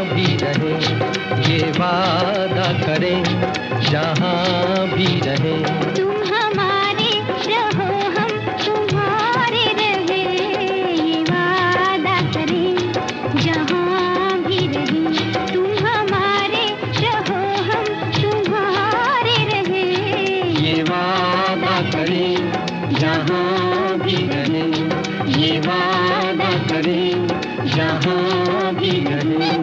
भी रहें, ये वादा करें जहाँ भी रहें। तुम हमारे रहो हम तुम्हारे रहे, ये वादा करें जहाँ भी रहें। तुम हमारे रहो हम तुम्हारे रहे, ये वादा करें जहाँ भी रहें, ये वादा करें जहाँ भी रहें।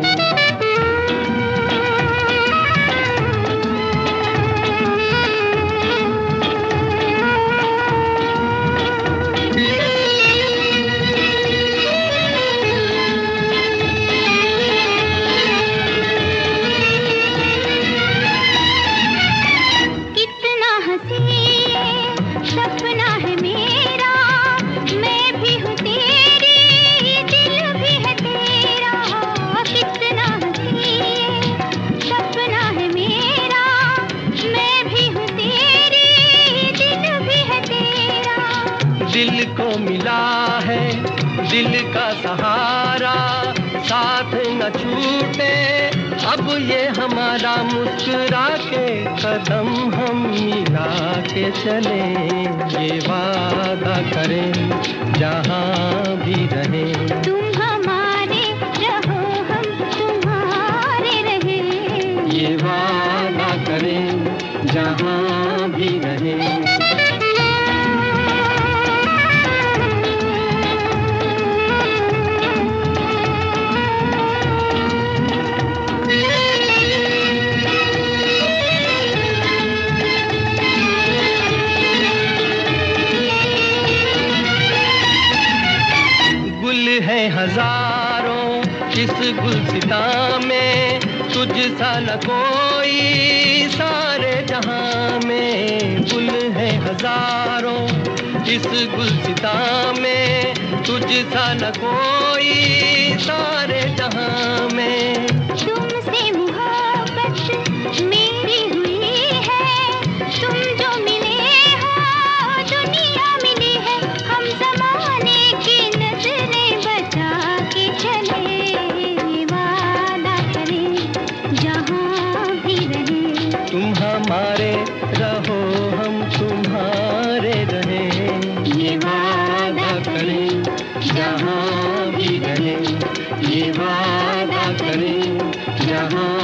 सपना है मेरा, मैं भी हूँ तेरी, दिल भी है तेरा। कितना हसीन सपना है मेरा, मैं भी हूँ तेरी, दिल भी है तेरा। दिल को मिला है दिल का सहारा, साथ न छूटे अब ये हमारा, मुस्कुरा के कदम हम मिला के चले, ये वादा करें जहाँ भी रहें। तुम हमारे रहो हम तुम्हारे रहे, ये वादा करें जहाँ भी रहें। गुल है हजारों इस गुलसिता में, तुझ सा न कोई सारे जहां में। गुल है हजारों इस गुलसिता में, तुझ सा न कोई सारे जहां में। तुमसे मोहब्बत मेरी हुई है, तुम जो मिले हो दुनिया मिली है। हम ज़माने की नजरें बचा के चले, ये वादा करें जहाँ भी रहें। तुम हमारे रहो हम तुम्हारे रहें, ये वादा करें जहाँ भी रहें, ये वादा करें जहाँ